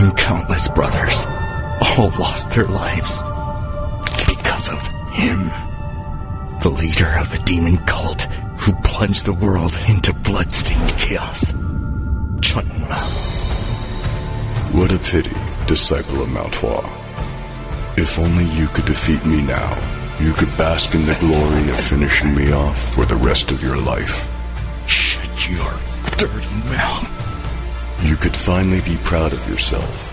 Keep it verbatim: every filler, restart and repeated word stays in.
and countless brothers all lost their lives because of him. The leader of the demon cult who plunged the world into blood-stained chaos. Chunma. What a pity, disciple of Maltois. If only you could defeat me now, you could bask in the glory of finishing me off for the rest of your life. Shut your dirty mouth. You could finally be proud of yourself